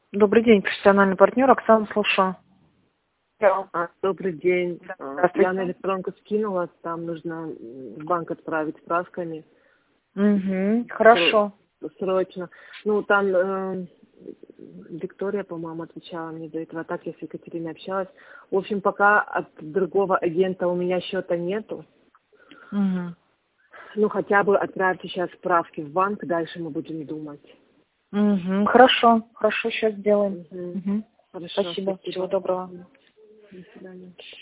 Добрый день, профессиональный партнер Оксана, слушаю. Добрый день. Здравствуйте. Я на электронку скинула, там нужно в банк отправить справками. Угу, хорошо. Срочно. Ну, там Виктория, по-моему, отвечала мне до этого, а так я с Екатериной общалась. В общем, пока от другого агента у меня счета нету. Угу. Ну, хотя бы отправьте сейчас справки в банк, дальше мы будем думать. Угу, хорошо, сейчас сделаем. Угу. Угу. Хорошо, Спасибо, всего доброго. До свидания.